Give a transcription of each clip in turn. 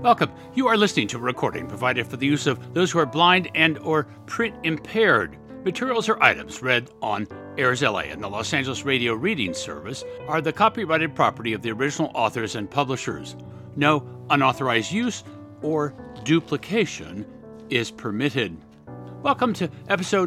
Welcome. You are listening to a recording provided for the use of those who are blind and or print impaired. Materials or items read on Airs LA and the Los Angeles Radio Reading Service are the copyrighted property of the original authors and publishers. No unauthorized use or duplication is permitted. Welcome to episode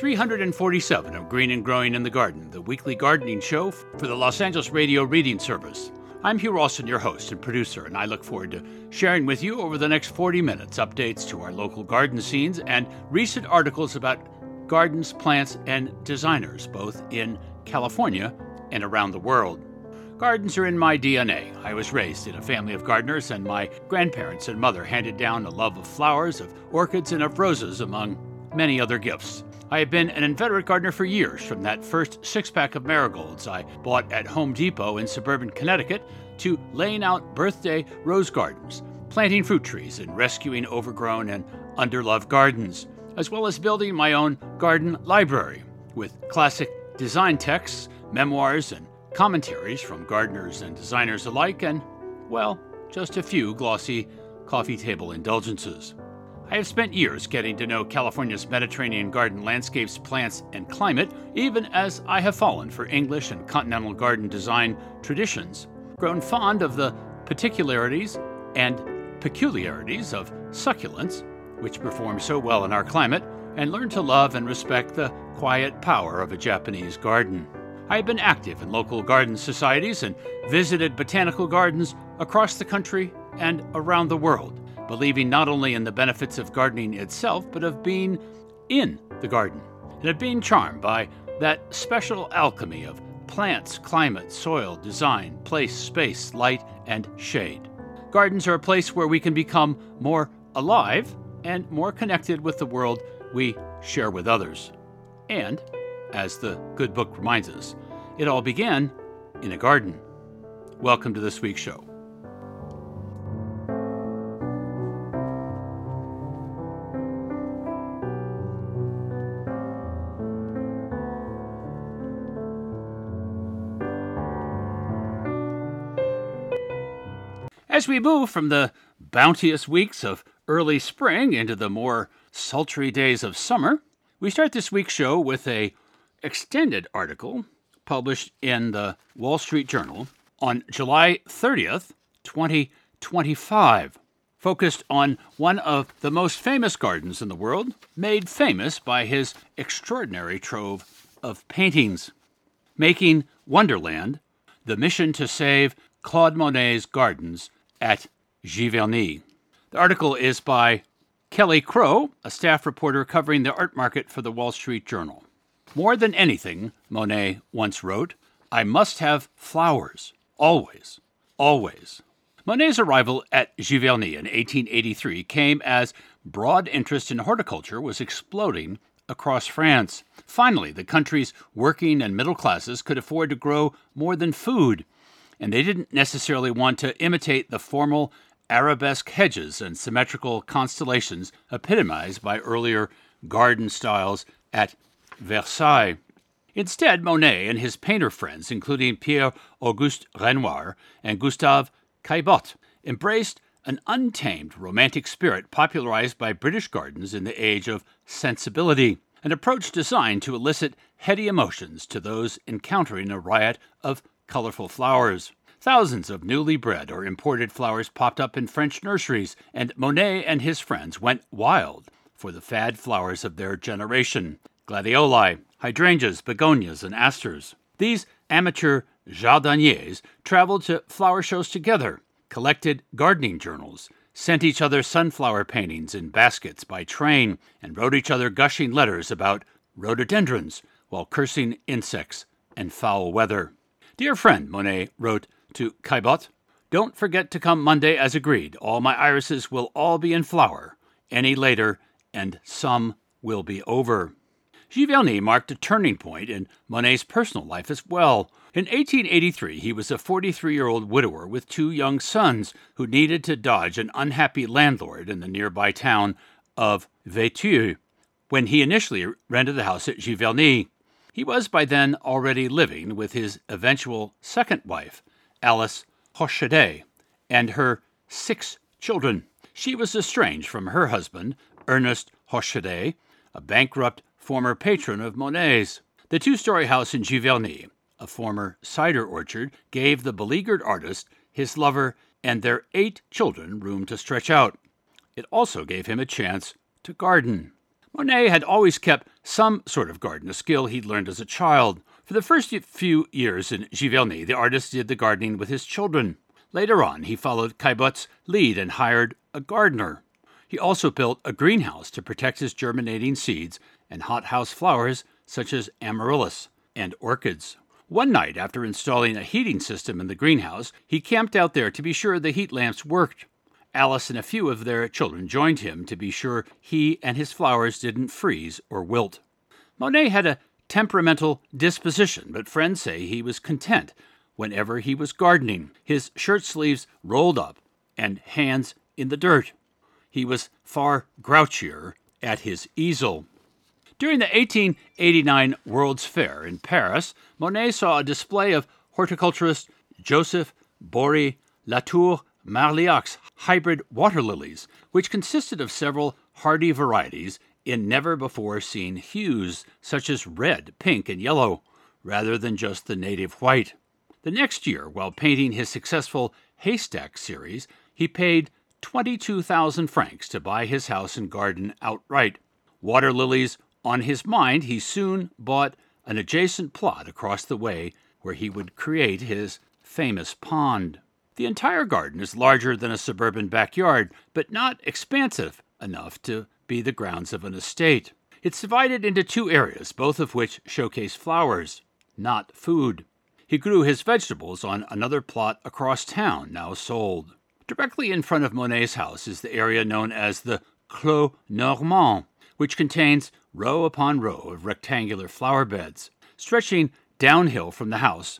347 of Green and Growing in the Garden, the weekly gardening show for the Los Angeles Radio Reading Service. I'm Hugh Ralston, your host and producer, and I look forward to sharing with you over the next 40 minutes updates to our local garden scenes and recent articles about gardens, plants, and designers, both in California and around the world. Gardens are in my DNA. I was raised in a family of gardeners, and my grandparents and mother handed down a love of flowers, of orchids, and of roses, among many other gifts. I have been an inveterate gardener for years, from that first six-pack of marigolds I bought at Home Depot in suburban Connecticut to laying out birthday rose gardens, planting fruit trees, and rescuing overgrown and underloved gardens, as well as building my own garden library with classic design texts, memoirs, and commentaries from gardeners and designers alike, and, well, just a few glossy coffee table indulgences. I have spent years getting to know California's Mediterranean garden landscapes, plants, and climate, even as I have fallen for English and continental garden design traditions, grown fond of the particularities and peculiarities of succulents, which perform so well in our climate, and learned to love and respect the quiet power of a Japanese garden. I have been active in local garden societies and visited botanical gardens across the country and around the world, believing not only in the benefits of gardening itself, but of being in the garden, and of being charmed by that special alchemy of plants, climate, soil, design, place, space, light, and shade. Gardens are a place where we can become more alive and more connected with the world we share with others. And, as the good book reminds us, it all began in a garden. Welcome to this week's show. As we move from the bounteous weeks of early spring into the more sultry days of summer, we start this week's show with an extended article published in the Wall Street Journal on July 30th, 2025, focused on one of the most famous gardens in the world, made famous by his extraordinary trove of paintings. Making Wonderland, the mission to save Claude Monet's gardens at Giverny. The article is by Kelly Crow, a staff reporter covering the art market for the Wall Street Journal. More than anything, Monet once wrote, I must have flowers. Always. Always. Monet's arrival at Giverny in 1883 came as broad interest in horticulture was exploding across France. Finally, the country's working and middle classes could afford to grow more than food, and they didn't necessarily want to imitate the formal arabesque hedges and symmetrical constellations epitomized by earlier garden styles at Versailles. Instead, Monet and his painter friends, including Pierre-Auguste Renoir and Gustave Caillebotte, embraced an untamed romantic spirit popularized by British gardens in the age of sensibility, an approach designed to elicit heady emotions to those encountering a riot of colorful flowers. Thousands of newly bred or imported flowers popped up in French nurseries, and Monet and his friends went wild for the fad flowers of their generation: gladioli, hydrangeas, begonias, and asters. These amateur jardiniers traveled to flower shows together, collected gardening journals, sent each other sunflower paintings in baskets by train, and wrote each other gushing letters about rhododendrons while cursing insects and foul weather. Dear friend, Monet wrote to Caillebotte, don't forget to come Monday as agreed. All my irises will all be in flower. Any later, and some will be over. Giverny marked a turning point in Monet's personal life as well. In 1883, he was a 43-year-old widower with two young sons who needed to dodge an unhappy landlord in the nearby town of Vétheux when he initially rented the house at Giverny. He was by then already living with his eventual second wife, Alice Rochedet, and her 6 children. She was estranged from her husband, Ernest Hochedet, a bankrupt former patron of Monet's. The two-story house in Giverny, a former cider orchard, gave the beleaguered artist, his lover, and their 8 children room to stretch out. It also gave him a chance to garden. Monet had always kept some sort of garden, a skill he'd learned as a child. For the first few years in Giverny, the artist did the gardening with his children. Later on, he followed Caillebot's lead and hired a gardener. He also built a greenhouse to protect his germinating seeds and hothouse flowers such as amaryllis and orchids. One night, after installing a heating system in the greenhouse, he camped out there to be sure the heat lamps worked. Alice and a few of their children joined him to be sure he and his flowers didn't freeze or wilt. Monet had a temperamental disposition, but friends say he was content whenever he was gardening, his shirt sleeves rolled up and hands in the dirt. He was far grouchier at his easel. During the 1889 World's Fair in Paris, Monet saw a display of horticulturist Joseph Bory Latour Marliac's hybrid water lilies, which consisted of several hardy varieties in never-before-seen hues, such as red, pink, and yellow, rather than just the native white. The next year, while painting his successful Haystack series, he paid 22,000 francs to buy his house and garden outright. Water lilies on his mind, he soon bought an adjacent plot across the way where he would create his famous pond. The entire garden is larger than a suburban backyard, but not expansive enough to be the grounds of an estate. It's divided into 2 areas, both of which showcase flowers, not food. He grew his vegetables on another plot across town, now sold. Directly in front of Monet's house is the area known as the Clos Normand, which contains row upon row of rectangular flower beds. Stretching downhill from the house,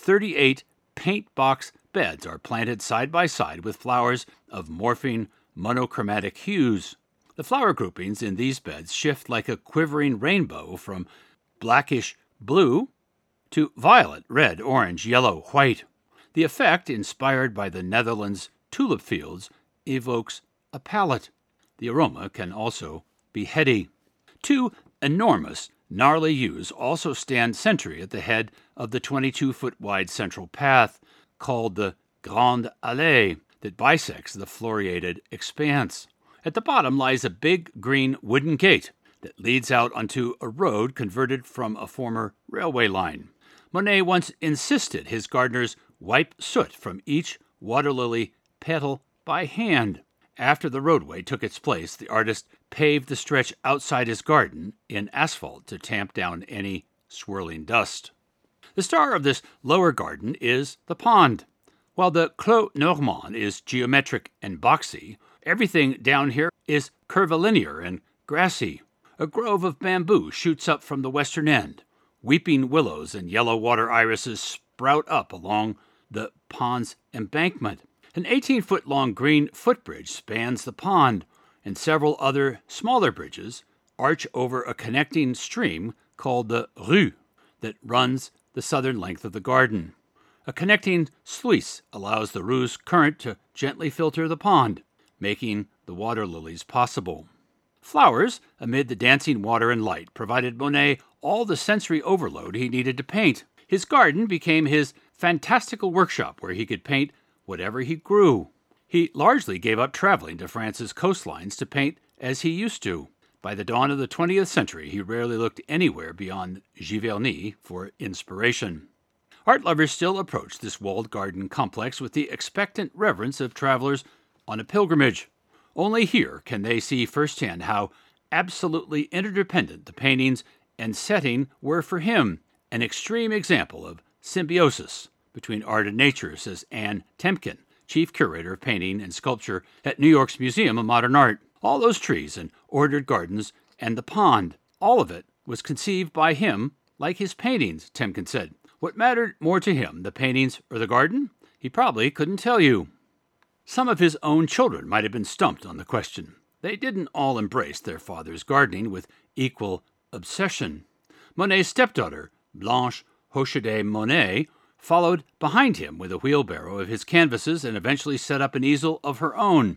38 paint box beds are planted side by side with flowers of morphing monochromatic hues. The flower groupings in these beds shift like a quivering rainbow from blackish blue to violet, red, orange, yellow, white. The effect, inspired by the Netherlands tulip fields, evokes a palette. The aroma can also be heady. 2 enormous, gnarly yews also stand sentry at the head of the 22-foot wide central path, called the Grande Allée, that bisects the floriated expanse. At the bottom lies a big green wooden gate that leads out onto a road converted from a former railway line. Monet once insisted his gardeners wipe soot from each water lily petal by hand. After the roadway took its place, the artist paved the stretch outside his garden in asphalt to tamp down any swirling dust. The star of this lower garden is the pond. While the Clos Normand is geometric and boxy, everything down here is curvilinear and grassy. A grove of bamboo shoots up from the western end. Weeping willows and yellow water irises sprout up along the pond's embankment. An 18-foot-long green footbridge spans the pond, and several other smaller bridges arch over a connecting stream called the Rue that runs the southern length of the garden. A connecting sluice allows the Rue's current to gently filter the pond, making the water lilies possible. Flowers, amid the dancing water and light, provided Monet all the sensory overload he needed to paint. His garden became his fantastical workshop where he could paint whatever he grew. He largely gave up traveling to France's coastlines to paint as he used to. By the dawn of the 20th century, he rarely looked anywhere beyond Giverny for inspiration. Art lovers still approach this walled garden complex with the expectant reverence of travelers on a pilgrimage. Only here can they see firsthand how absolutely interdependent the paintings and setting were for him, an extreme example of symbiosis between art and nature, says Anne Temkin, chief curator of painting and sculpture at New York's Museum of Modern Art. All those trees and ordered gardens and the pond, all of it was conceived by him like his paintings, Temkin said. What mattered more to him, the paintings or the garden? He probably couldn't tell you. Some of his own children might have been stumped on the question. They didn't all embrace their father's gardening with equal obsession. Monet's stepdaughter, Blanche Hochedet Monet, followed behind him with a wheelbarrow of his canvases and eventually set up an easel of her own.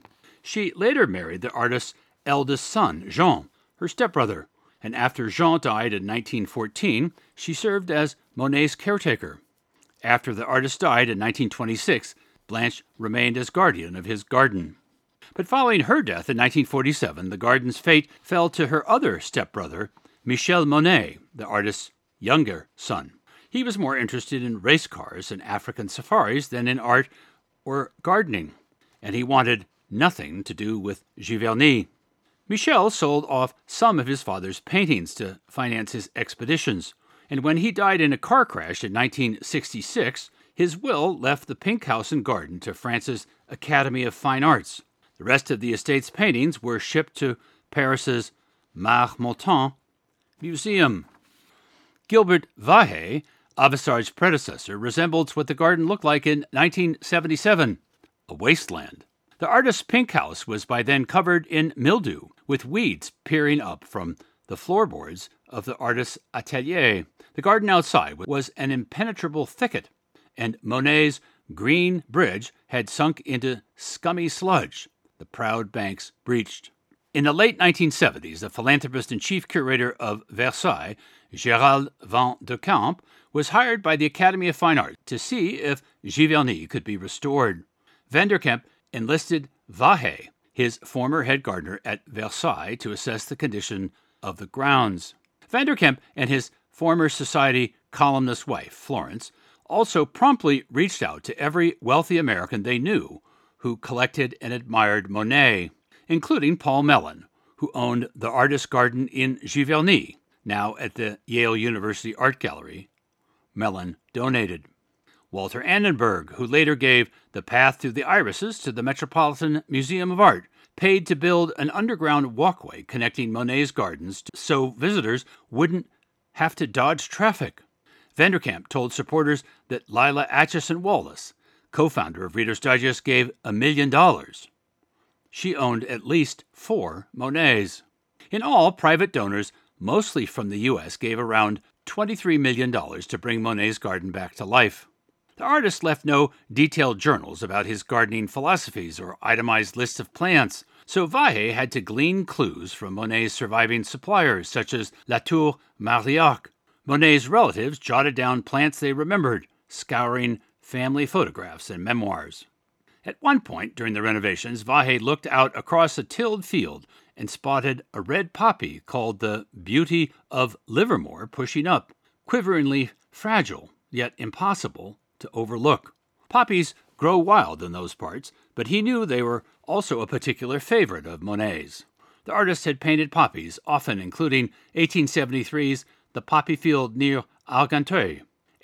She later married the artist's eldest son, Jean, her stepbrother, and after Jean died in 1914, she served as Monet's caretaker. After the artist died in 1926, Blanche remained as guardian of his garden. But following her death in 1947, the garden's fate fell to her other stepbrother, Michel Monet, the artist's younger son. He was more interested in race cars and African safaris than in art or gardening, and he wanted nothing to do with Giverny. Michel sold off some of his father's paintings to finance his expeditions, and when he died in a car crash in 1966, his will left the Pink House and Garden to France's Academy of Fine Arts. The rest of the estate's paintings were shipped to Paris's Marmottan Museum. Gilbert Valle, Avissard's predecessor, resembled what the garden looked like in 1977, a wasteland. The artist's Pink House was by then covered in mildew, with weeds peering up from the floorboards of the artist's atelier. The garden outside was an impenetrable thicket, and Monet's green bridge had sunk into scummy sludge, the proud banks breached. In the late 1970s, the philanthropist and chief curator of Versailles, Gérald Van de Camp, was hired by the Academy of Fine Arts to see if Giverny could be restored. Van der Kemp enlisted Valle, his former head gardener at Versailles, to assess the condition of the grounds. Van der Kemp and his former society columnist wife, Florence, also promptly reached out to every wealthy American they knew who collected and admired Monet, including Paul Mellon, who owned the Artist Garden in Giverny, now at the Yale University Art Gallery. Mellon donated. Walter Annenberg, who later gave The Path to the Irises to the Metropolitan Museum of Art, paid to build an underground walkway connecting Monet's gardens so visitors wouldn't have to dodge traffic. Van der Kamp told supporters that Lila Acheson Wallace, co-founder of Reader's Digest, gave $1 million. She owned at least 4 Monets. In all, private donors, mostly from the U.S., gave around $23 million to bring Monet's garden back to life. The artist left no detailed journals about his gardening philosophies or itemized lists of plants, so Valle had to glean clues from Monet's surviving suppliers, such as Latour Marliac. Monet's relatives jotted down plants they remembered, scouring family photographs and memoirs. At one point during the renovations, Valle looked out across a tilled field and spotted a red poppy called the Beauty of Livermore pushing up, quiveringly fragile, yet impossible to overlook. Poppies grow wild in those parts, but he knew they were also a particular favorite of Monet's. The artist had painted poppies, often including 1873's The Poppy Field near Argenteuil,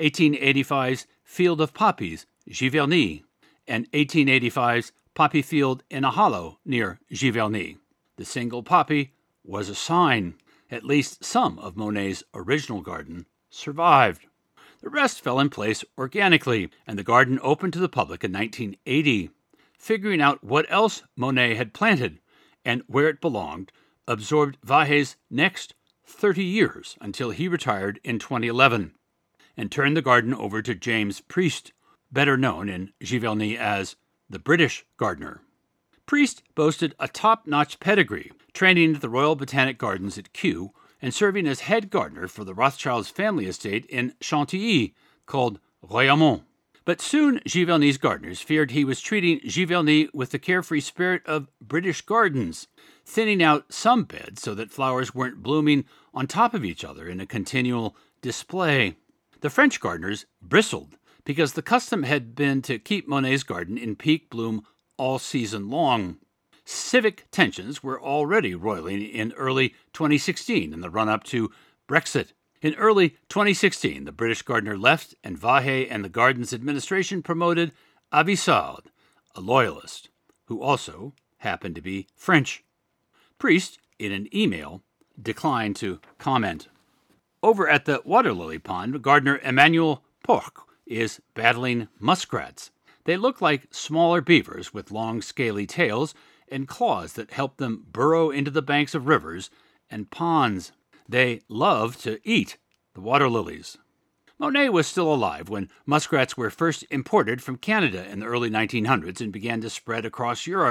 1885's Field of Poppies, Giverny, and 1885's Poppy Field in a Hollow near Giverny. The single poppy was a sign. At least some of Monet's original garden survived. The rest fell in place organically, and the garden opened to the public in 1980. Figuring out what else Monet had planted and where it belonged absorbed Valle's next 30 years until he retired in 2011 and turned the garden over to James Priest, better known in Giverny as the British gardener. Priest boasted a top-notch pedigree, training at the Royal Botanic Gardens at Kew and serving as head gardener for the Rothschilds family estate in Chantilly called Royaumont. But soon Giverny's gardeners feared he was treating Giverny with the carefree spirit of British gardens, thinning out some beds so that flowers weren't blooming on top of each other in a continual display. The French gardeners bristled because the custom had been to keep Monet's garden in peak bloom all season long. Civic tensions were already roiling in early 2016 in the run-up to Brexit. In early 2016, the British gardener left, and Valle and the garden's administration promoted Avissard, a loyalist, who also happened to be French. Priest, in an email, declined to comment. Over at the water lily pond, gardener Emmanuel Porc is battling muskrats. They look like smaller beavers with long scaly tails and claws that help them burrow into the banks of rivers and ponds. They love to eat the water lilies. Monet was still alive when muskrats were first imported from Canada in the early 1900s and began to spread across Europe.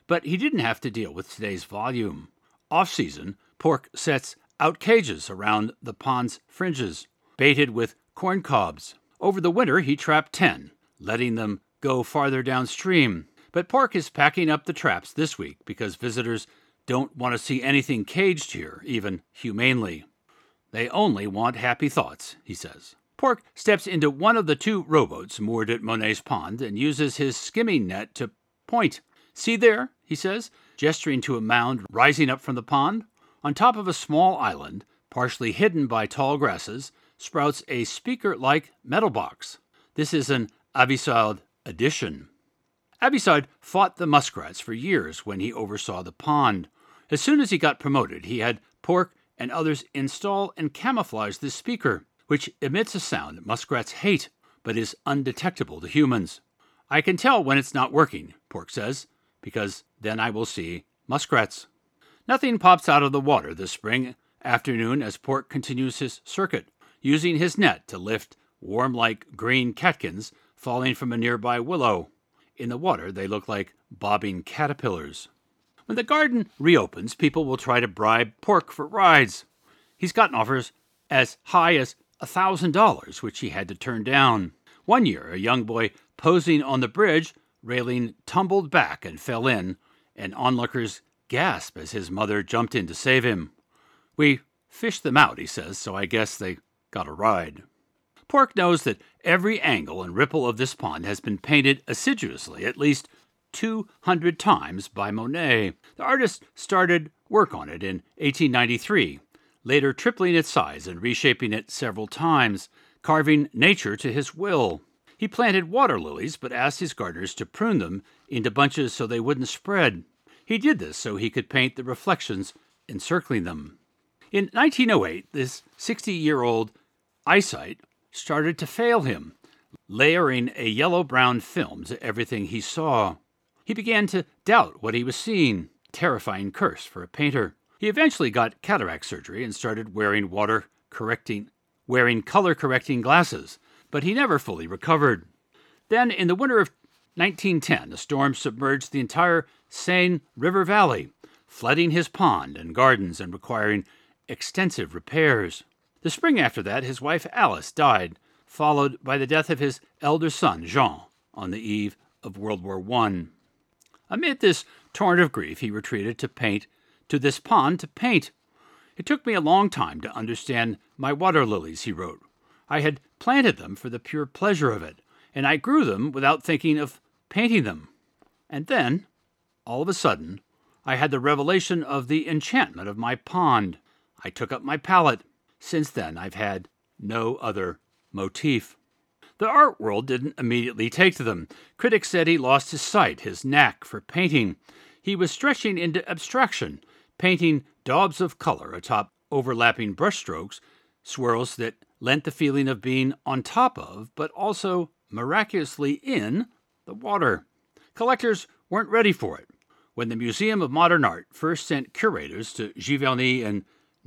But he didn't have to deal with today's volume. Off-season, Pork sets out cages around the pond's fringes, baited with corn cobs. Over the winter, he trapped 10, letting them go farther downstream. But Pork is packing up the traps this week because visitors don't want to see anything caged here, even humanely. They only want happy thoughts, he says. Pork steps into one of the 2 rowboats moored at Monet's pond and uses his skimming net to point. See there, he says, gesturing to a mound rising up from the pond. On top of a small island, partially hidden by tall grasses, sprouts a speaker-like metal box. This is an Avisard addition. Avisard fought the muskrats for years when he oversaw the pond. As soon as he got promoted, he had Pork and others install and camouflage this speaker, which emits a sound that muskrats hate, but is undetectable to humans. I can tell when it's not working, Pork says, because then I will see muskrats. Nothing pops out of the water this spring afternoon as Pork continues his circuit, using his net to lift worm-like green catkins falling from a nearby willow. In the water, they look like bobbing caterpillars. When the garden reopens, people will try to bribe Pork for rides. He's gotten offers as high as $1,000, which he had to turn down. One year, a young boy posing on the bridge railing tumbled back and fell in, and onlookers gasped as his mother jumped in to save him. We fished them out, he says, so I guess they got a ride. Pork knows that every angle and ripple of this pond has been painted assiduously, at least 200 times by Monet. The artist started work on it in 1893, later tripling its size and reshaping it several times, carving nature to his will. He planted water lilies, but asked his gardeners to prune them into bunches so they wouldn't spread. He did this so he could paint the reflections encircling them. In 1908, this 60-year-old eyesight started to fail him, layering a yellow-brown film to everything he saw. He began to doubt what he was seeing, terrifying curse for a painter. He eventually got cataract surgery and started wearing color-correcting glasses, but he never fully recovered. Then, in the winter of 1910, a storm submerged the entire Seine River Valley, flooding his pond and gardens and requiring extensive repairs. The spring after that, his wife Alice died, followed by the death of his elder son, Jean, on the eve of World War I. Amid this torrent of grief, he retreated to this pond to paint. It took me a long time to understand my water lilies, he wrote. I had planted them for the pure pleasure of it, and I grew them without thinking of painting them. And then, all of a sudden, I had the revelation of the enchantment of my pond. I took up my palette. Since then, I've had no other motif. The art world didn't immediately take to them. Critics said he lost his sight, his knack for painting. He was stretching into abstraction, painting daubs of color atop overlapping brushstrokes, swirls that lent the feeling of being on top of, but also miraculously in, the water. Collectors weren't ready for it. When the Museum of Modern Art first sent curators to Giverny in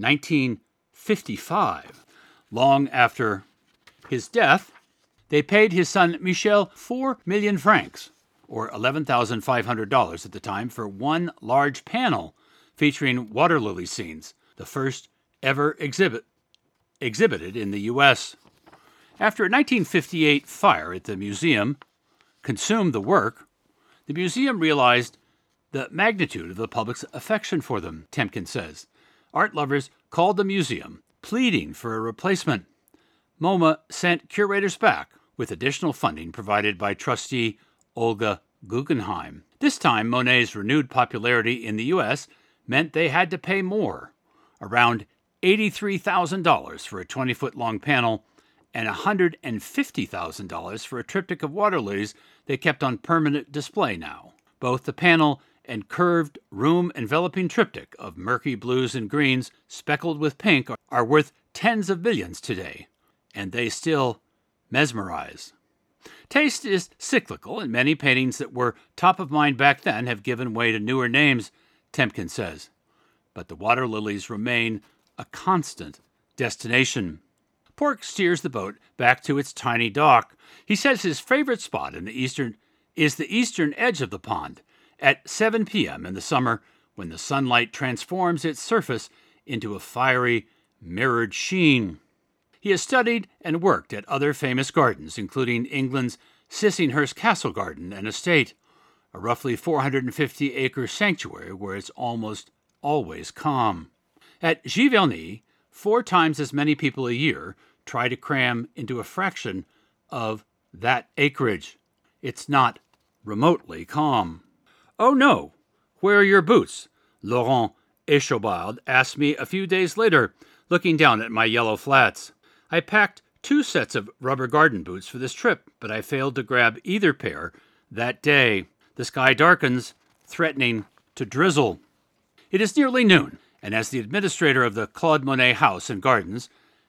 1955, long after his death, they paid his son Michel 4 million francs, or $11,500 at the time, for one large panel featuring water lily scenes, the first ever exhibited in the U.S. After a 1958 fire at the museum consumed the work, the museum realized the magnitude of the public's affection for them, Temkin says. Art lovers called the museum, pleading for a replacement. MoMA sent curators back with additional funding provided by trustee Olga Guggenheim. This time, Monet's renewed popularity in the U.S. meant they had to pay more, around $83,000 for a 20-foot-long panel and $150,000 for a triptych of water lilies they kept on permanent display now. Both the panel and curved room-enveloping triptych of murky blues and greens speckled with pink are worth tens of millions today, and they still mesmerize. Taste is cyclical, and many paintings that were top of mind back then have given way to newer names, Temkin says. But the water lilies remain a constant destination. Pork steers the boat back to its tiny dock. He says his favorite spot is the eastern edge of the pond, at 7 p.m. in the summer when the sunlight transforms its surface into a fiery, mirrored sheen. He has studied and worked at other famous gardens, including England's Sissinghurst Castle Garden and Estate, a roughly 450-acre sanctuary where it's almost always calm. At Giverny, 4 times as many people a year try to cram into a fraction of that acreage. It's not remotely calm. "Oh no, where are your boots?" Laurent Echobald asked me a few days later, looking down at my yellow flats. I packed 2 sets of rubber garden boots for this trip, but I failed to grab either pair that day. The sky darkens, threatening to drizzle. It is nearly noon, and as the administrator of the Claude Monet House and Gardens,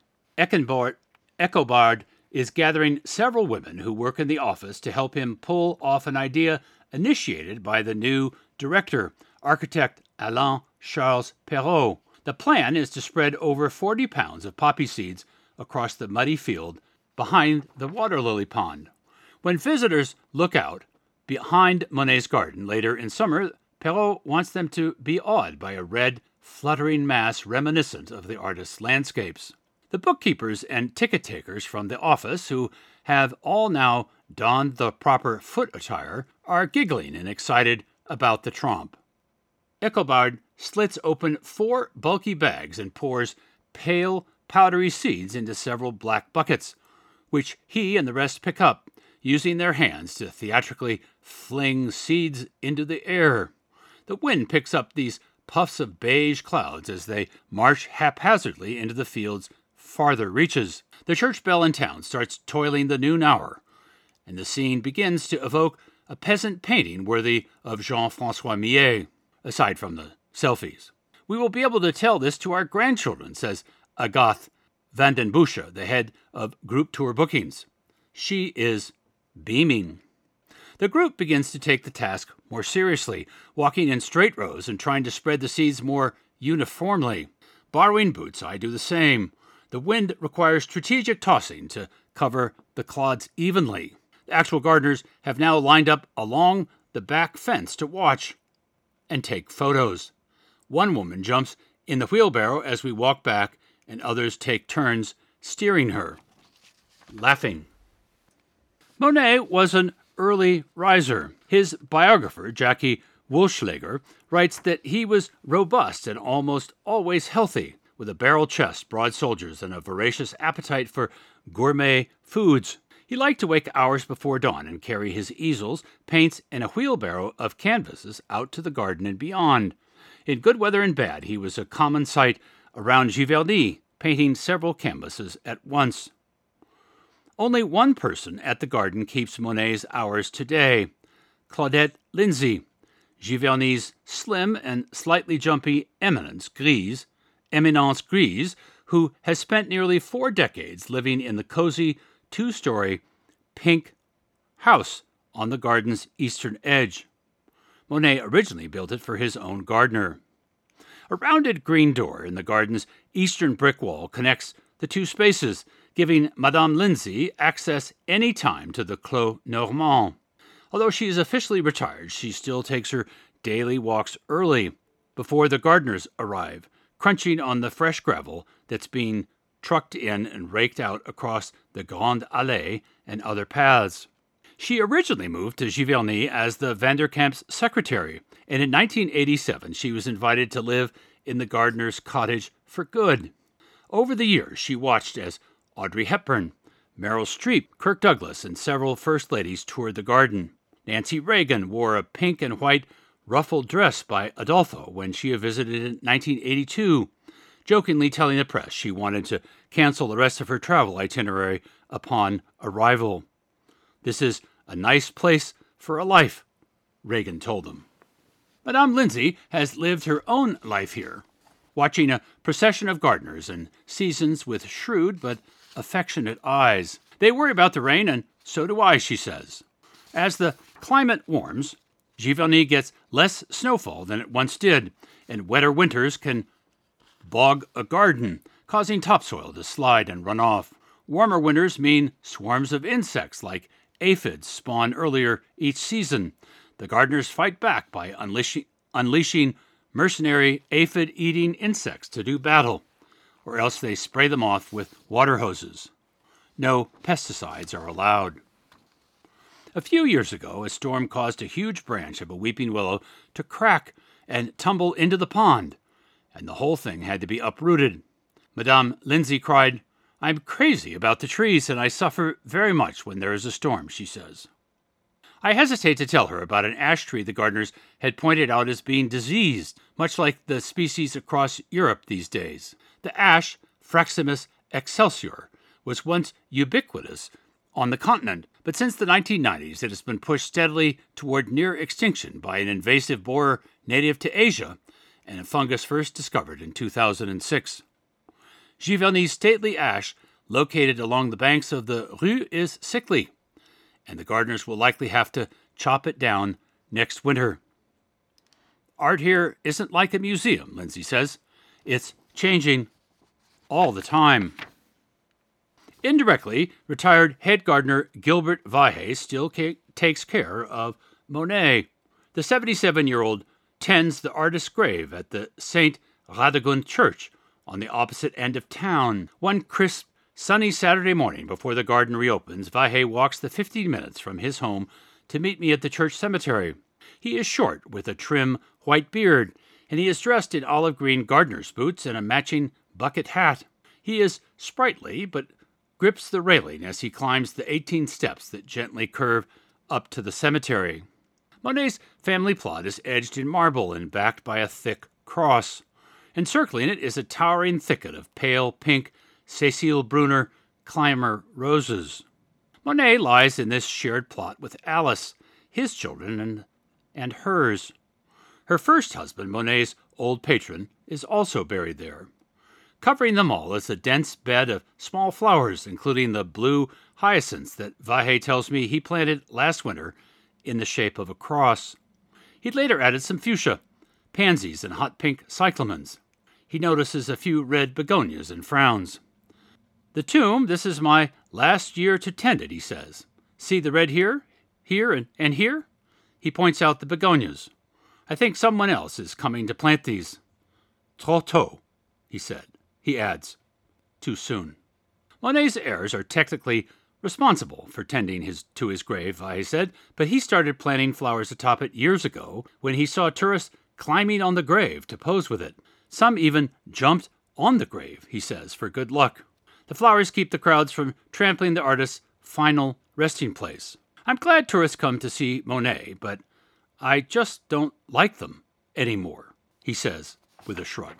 Echobald is gathering several women who work in the office to help him pull off an idea initiated by the new director, architect Alain Charles Perrault. The plan is to spread over 40 pounds of poppy seeds across the muddy field behind the water lily pond. When visitors look out behind Monet's garden later in summer, Perrault wants them to be awed by a red, fluttering mass reminiscent of the artist's landscapes. The bookkeepers and ticket takers from the office, who have all now donned the proper foot attire, are giggling and excited about the trompe. Echobald slits open 4 bulky bags and pours pale, powdery seeds into several black buckets, which he and the rest pick up, using their hands to theatrically fling seeds into the air. The wind picks up these puffs of beige clouds as they march haphazardly into the field's farther reaches. The church bell in town starts tolling the noon hour, and the scene begins to evoke a peasant painting worthy of Jean-François Millet, aside from the selfies. "We will be able to tell this to our grandchildren," says Agathe van den Busche, the head of group tour bookings. She is beaming. The group begins to take the task more seriously, walking in straight rows and trying to spread the seeds more uniformly. Borrowing boots, I do the same. The wind requires strategic tossing to cover the clods evenly. The actual gardeners have now lined up along the back fence to watch and take photos. One woman jumps in the wheelbarrow as we walk back, and others take turns steering her, laughing. Monet was an early riser. His biographer, Jackie Woolschlager, writes that he was robust and almost always healthy, with a barrel chest, broad shoulders, and a voracious appetite for gourmet foods. He liked to wake hours before dawn and carry his easels, paints, and a wheelbarrow of canvases out to the garden and beyond. In good weather and bad, he was a common sight around Giverny, painting several canvases at once. Only one person at the garden keeps Monet's hours today, Claudette Lindsay, Giverny's slim and slightly jumpy Eminence Grise, who has spent nearly 4 decades living in the cozy 2-story pink house on the garden's eastern edge. Monet originally built it for his own gardener. A rounded green door in the garden's eastern brick wall connects the 2 spaces, giving Madame Lindsay access any time to the Clos Normand. Although she is officially retired, she still takes her daily walks early, before the gardeners arrive, crunching on the fresh gravel that's being trucked in and raked out across the Grande Allée and other paths. She originally moved to Giverny as the Vanderkamp's secretary, and in 1987 she was invited to live in the gardener's cottage for good. Over the years, she watched as Audrey Hepburn, Meryl Streep, Kirk Douglas, and several first ladies toured the garden. Nancy Reagan wore a pink and white ruffled dress by Adolfo when she visited in 1982, jokingly telling the press she wanted to cancel the rest of her travel itinerary upon arrival. "This is a nice place for a life," Reagan told them. Madame Lindsay has lived her own life here, watching a procession of gardeners and seasons with shrewd but affectionate eyes. "They worry about the rain, and so do I," she says. As the climate warms, Giverny gets less snowfall than it once did, and wetter winters can bog a garden, causing topsoil to slide and run off. Warmer winters mean swarms of insects like aphids spawn earlier each season. The gardeners fight back by unleashing mercenary aphid-eating insects to do battle, or else they spray them off with water hoses. No pesticides are allowed. A few years ago, a storm caused a huge branch of a weeping willow to crack and tumble into the pond, and the whole thing had to be uprooted. Madame Lindsay cried, "I'm crazy about the trees, and I suffer very much when there is a storm," she says. I hesitate to tell her about an ash tree the gardeners had pointed out as being diseased, much like the species across Europe these days. The ash, Fraximus excelsior, was once ubiquitous on the continent, but since the 1990s it has been pushed steadily toward near extinction by an invasive borer native to Asia and a fungus first discovered in 2006. Giverny's stately ash, located along the banks of the Rue, is sickly, and the gardeners will likely have to chop it down next winter. Art here isn't like a museum, Lindsay says. It's changing all the time. Indirectly, retired head gardener Gilbert Vahe still takes care of Monet. The 77-year-old tends the artist's grave at the St. Radegund Church on the opposite end of town. One crisp, sunny Saturday morning before the garden reopens, Vahe walks the 15 minutes from his home to meet me at the church cemetery. He is short, with a trim white beard, and he is dressed in olive green gardener's boots and a matching bucket hat. He is sprightly, but grips the railing as he climbs the 18 steps that gently curve up to the cemetery. Monet's family plot is edged in marble and backed by a thick cross. Encircling it is a towering thicket of pale pink Cecile Brunner climber roses. Monet lies in this shared plot with Alice, his children, and hers. Her first husband, Monet's old patron, is also buried there. Covering them all is a dense bed of small flowers, including the blue hyacinths that Vahe tells me he planted last winter in the shape of a cross. He later added some fuchsia, pansies, and hot pink cyclamens. He notices a few red begonias and frowns. "The tomb, this is my last year to tend it," he says. "See the red here, and here?" He points out the begonias. "I think someone else is coming to plant these." "Trop tôt," he said. He adds, "Too soon." Monet's heirs are technically responsible for tending to his grave, Vahe said, but he started planting flowers atop it years ago when he saw tourists climbing on the grave to pose with it. Some even jumped on the grave, he says, for good luck. The flowers keep the crowds from trampling the artist's final resting place. "I'm glad tourists come to see Monet, but I just don't like them anymore," he says with a shrug.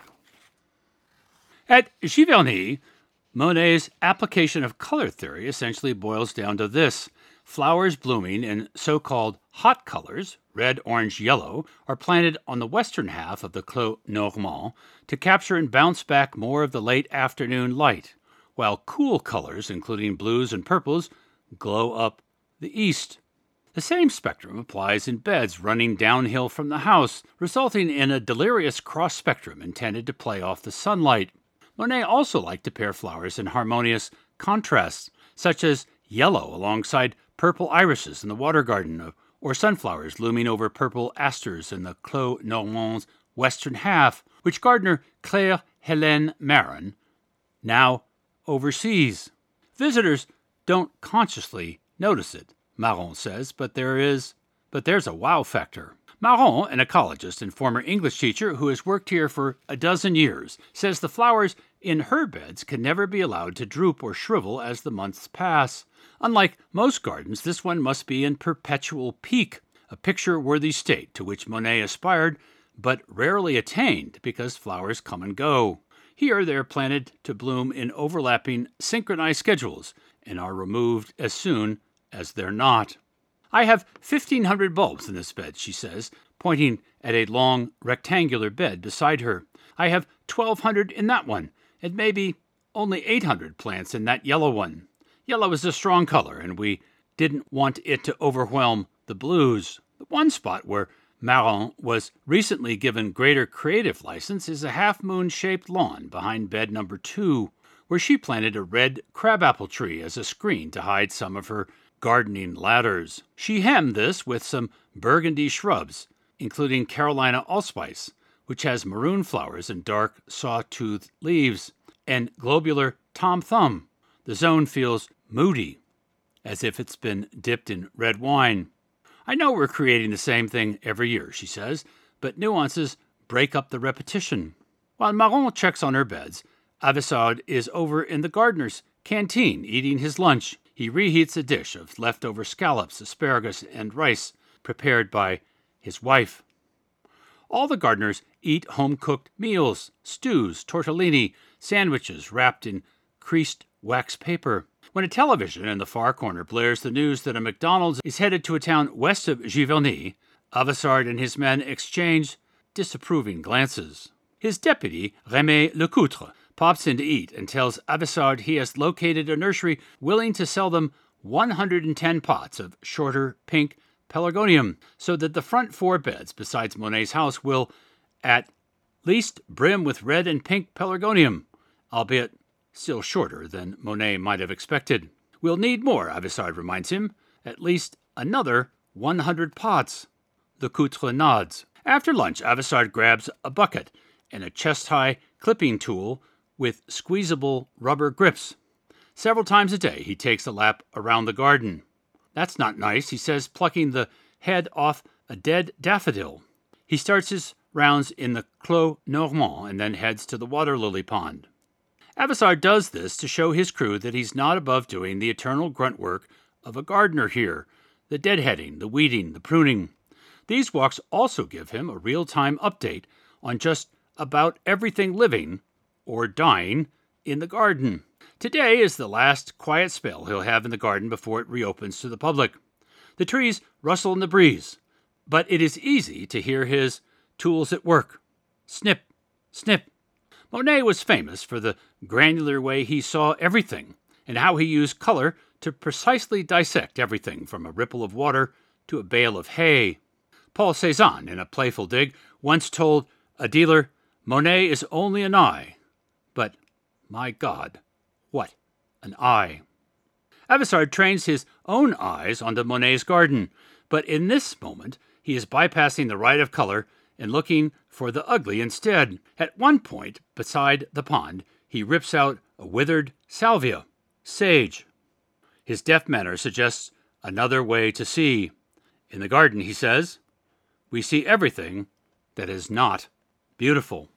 At Giverny, Monet's application of color theory essentially boils down to this. Flowers blooming in so-called hot colors, red, orange, yellow, are planted on the western half of the Clos Normand to capture and bounce back more of the late afternoon light, while cool colors, including blues and purples, glow up the east. The same spectrum applies in beds running downhill from the house, resulting in a delirious cross-spectrum intended to play off the sunlight. Monet also liked to pair flowers in harmonious contrasts, such as yellow alongside purple irises in the water garden, or sunflowers looming over purple asters in the Clos Normand's western half, which gardener Claire Hélène Marin now oversees. Visitors don't consciously notice it, Maron says, but there's a wow factor. Maron, an ecologist and former English teacher who has worked here for a dozen years, says the flowers in her beds can never be allowed to droop or shrivel as the months pass. Unlike most gardens, this one must be in perpetual peak, a picture-worthy state to which Monet aspired but rarely attained because flowers come and go. Here they are planted to bloom in overlapping synchronized schedules and are removed as soon as they're not. "I have 1,500 bulbs in this bed," she says, pointing at a long rectangular bed beside her. "I have 1,200 in that one, and maybe only 800 plants in that yellow one. Yellow is a strong color, and we didn't want it to overwhelm the blues." The one spot where Maron was recently given greater creative license is a half-moon-shaped lawn behind bed number 2, where she planted a red crabapple tree as a screen to hide some of her gardening ladders. She hemmed this with some burgundy shrubs, including Carolina allspice, which has maroon flowers and dark sawtooth leaves, and globular Tom Thumb. The zone feels moody, as if it's been dipped in red wine. I know we're creating the same thing every year, she says, but nuances break up the repetition. While Marron checks on her beds, Avissard is over in the gardener's canteen eating his lunch. He reheats a dish of leftover scallops, asparagus, and rice prepared by his wife. All the gardeners eat home-cooked meals, stews, tortellini, sandwiches wrapped in creased wax paper. When a television in the far corner blares the news that a McDonald's is headed to a town west of Giverny, Avissard and his men exchange disapproving glances. His deputy, Rémy Lecoutre, pops in to eat and tells Avissard he has located a nursery willing to sell them 110 pots of shorter pink pelargonium, so that the front 4 beds besides Monet's house will, at least, brim with red and pink pelargonium, albeit still shorter than Monet might have expected. We'll need more, Avissard reminds him, at least another 100 pots. Lecoutre nods. After lunch, Avissard grabs a bucket and a chest-high clipping tool with squeezable rubber grips. Several times a day, he takes a lap around the garden. That's not nice, he says, plucking the head off a dead daffodil. He starts his rounds in the Clos Normand and then heads to the water lily pond. Avissard does this to show his crew that he's not above doing the eternal grunt work of a gardener here, the deadheading, the weeding, the pruning. These walks also give him a real-time update on just about everything living or dying in the garden. Today is the last quiet spell he'll have in the garden before it reopens to the public. The trees rustle in the breeze, but it is easy to hear his tools at work. Snip, snip. Monet was famous for the granular way he saw everything and how he used color to precisely dissect everything from a ripple of water to a bale of hay. Paul Cézanne, in a playful dig, once told a dealer, "Monet is only an eye, but, my God, what an eye." Avissard trains his own eyes onto Monet's garden, but in this moment he is bypassing the right of color and looking for the ugly instead. At one point, beside the pond, he rips out a withered salvia, sage. His deft manner suggests another way to see. In the garden, he says, we see everything that is not beautiful.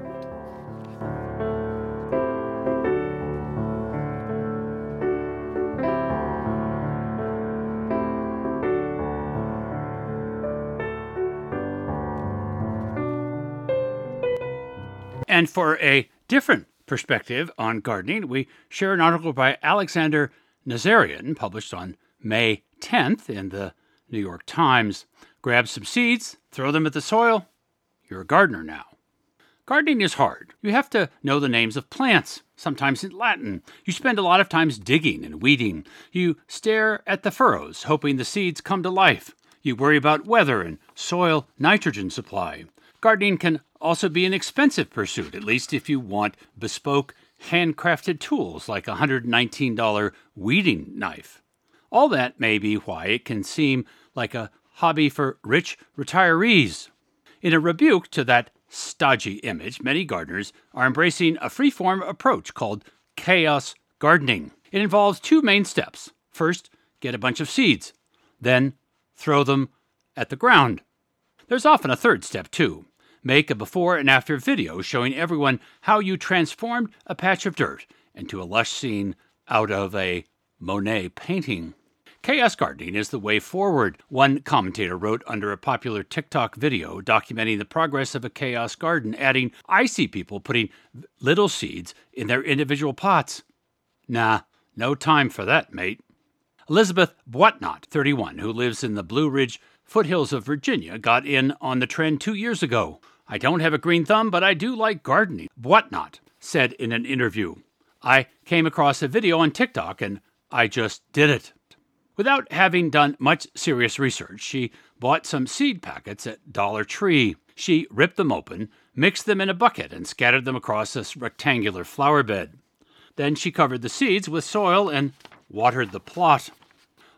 And for a different perspective on gardening, we share an article by Alexander Nazarian, published on May 10th in the New York Times. Grab some seeds, throw them at the soil. You're a gardener now. Gardening is hard. You have to know the names of plants, sometimes in Latin. You spend a lot of times digging and weeding. You stare at the furrows, hoping the seeds come to life. You worry about weather and soil nitrogen supply. Gardening can also be an expensive pursuit, at least if you want bespoke, handcrafted tools like a $119 weeding knife. All that may be why it can seem like a hobby for rich retirees. In a rebuke to that stodgy image, many gardeners are embracing a free-form approach called chaos gardening. It involves 2 main steps. First, get a bunch of seeds. Then, throw them at the ground. There's often a third step, too. Make a before and after video showing everyone how you transformed a patch of dirt into a lush scene out of a Monet painting. Chaos gardening is the way forward, one commentator wrote under a popular TikTok video documenting the progress of a chaos garden, adding, I see people putting little seeds in their individual pots. Nah, no time for that, mate. Elizabeth Boitnott, 31, who lives in the Blue Ridge foothills of Virginia, got in on the trend 2 years ago. I don't have a green thumb, but I do like gardening, Boitnott said in an interview. I came across a video on TikTok and I just did it. Without having done much serious research, she bought some seed packets at Dollar Tree. She ripped them open, mixed them in a bucket, and scattered them across a rectangular flower bed. Then she covered the seeds with soil and watered the plot.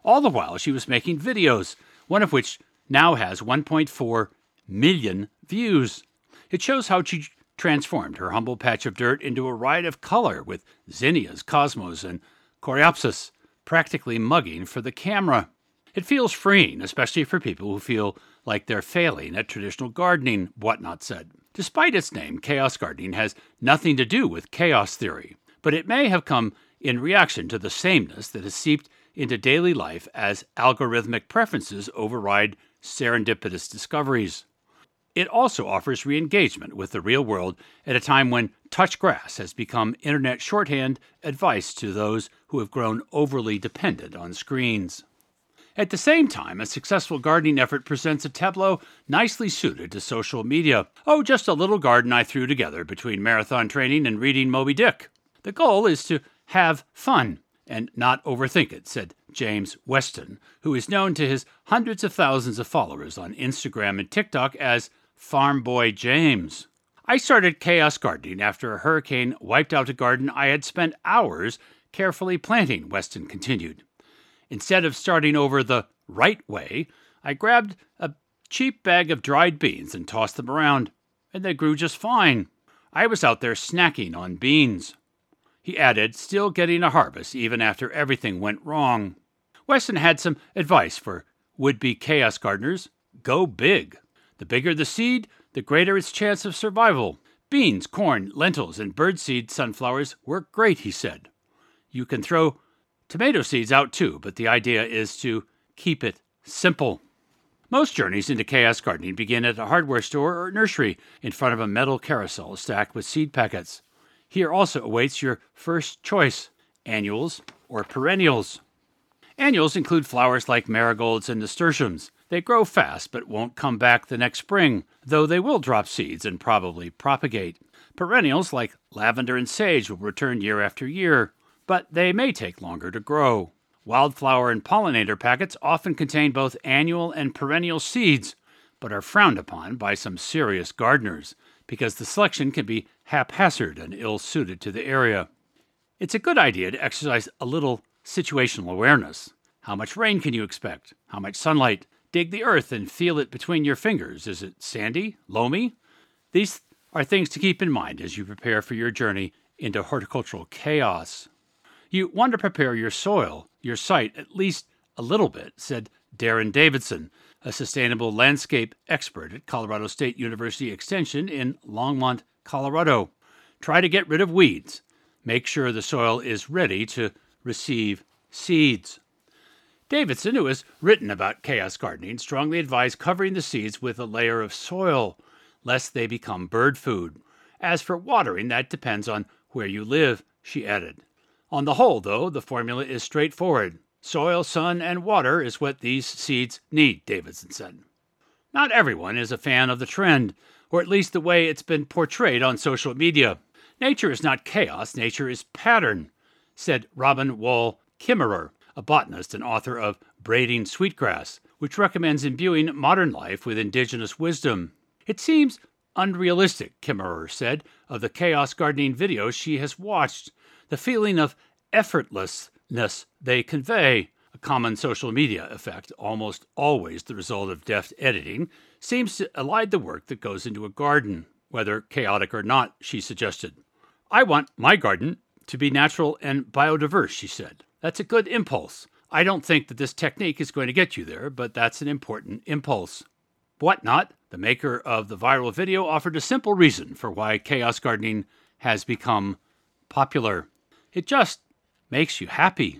All the while, she was making videos, one of which now has 1.4 million views. It shows how she transformed her humble patch of dirt into a riot of color with zinnias, cosmos, and coreopsis practically mugging for the camera. It feels freeing, especially for people who feel like they're failing at traditional gardening, Whatnot said. Despite its name, chaos gardening has nothing to do with chaos theory, but it may have come in reaction to the sameness that has seeped into daily life as algorithmic preferences override serendipitous discoveries. It also offers re-engagement with the real world at a time when touch grass has become internet shorthand advice to those who have grown overly dependent on screens. At the same time, a successful gardening effort presents a tableau nicely suited to social media. Oh, just a little garden I threw together between marathon training and reading Moby Dick. The goal is to have fun and not overthink it, said James Weston, who is known to his hundreds of thousands of followers on Instagram and TikTok as Farm Boy James. I started chaos gardening after a hurricane wiped out a garden I had spent hours carefully planting, Weston continued. Instead of starting over the right way, I grabbed a cheap bag of dried beans and tossed them around, and they grew just fine. I was out there snacking on beans. He added, still getting a harvest even after everything went wrong. Weston had some advice for would-be chaos gardeners. Go big. The bigger the seed, the greater its chance of survival. Beans, corn, lentils, and birdseed sunflowers work great, he said. You can throw tomato seeds out too, but the idea is to keep it simple. Most journeys into chaos gardening begin at a hardware store or nursery in front of a metal carousel stacked with seed packets. Here also awaits your first choice, annuals or perennials. Annuals include flowers like marigolds and nasturtiums. They grow fast but won't come back the next spring, though they will drop seeds and probably propagate. Perennials like lavender and sage will return year after year, but they may take longer to grow. Wildflower and pollinator packets often contain both annual and perennial seeds, but are frowned upon by some serious gardeners because the selection can be haphazard and ill-suited to the area. It's a good idea to exercise a little situational awareness. How much rain can you expect? How much sunlight? Dig the earth and feel it between your fingers. Is it sandy? Loamy? These are things to keep in mind as you prepare for your journey into horticultural chaos. You want to prepare your soil, your site, at least a little bit, said Darren Davidson, a sustainable landscape expert at Colorado State University Extension in Longmont, Colorado. Try to get rid of weeds. Make sure the soil is ready to receive seeds. Davidson, who has written about chaos gardening, strongly advised covering the seeds with a layer of soil, lest they become bird food. As for watering, that depends on where you live, she added. On the whole, though, the formula is straightforward. Soil, sun, and water is what these seeds need, Davidson said. Not everyone is a fan of the trend, or at least the way it's been portrayed on social media. Nature is not chaos, nature is pattern, said Robin Wall Kimmerer, a botanist and author of Braiding Sweetgrass, which recommends imbuing modern life with indigenous wisdom. It seems unrealistic, Kimmerer said, of the chaos gardening videos she has watched. The feeling of effortlessness they convey, a common social media effect, almost always the result of deft editing, seems to elide the work that goes into a garden, whether chaotic or not, she suggested. I want my garden to be natural and biodiverse, she said. That's a good impulse. I don't think that this technique is going to get you there, but that's an important impulse. Whatnot, the maker of the viral video, offered a simple reason for why chaos gardening has become popular. It just makes you happy.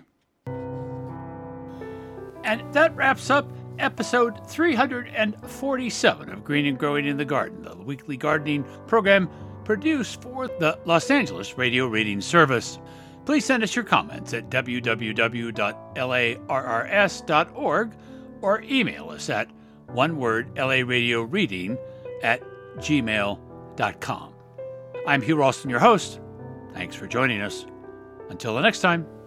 And that wraps up episode 347 of Green and Growing in the Garden, the weekly gardening program produced for the Los Angeles Radio Reading Service. Please send us your comments at www.larrs.org or email us at onewordlaradioreading@gmail.com. I'm Hugh Ralston, your host. Thanks for joining us. Until the next time.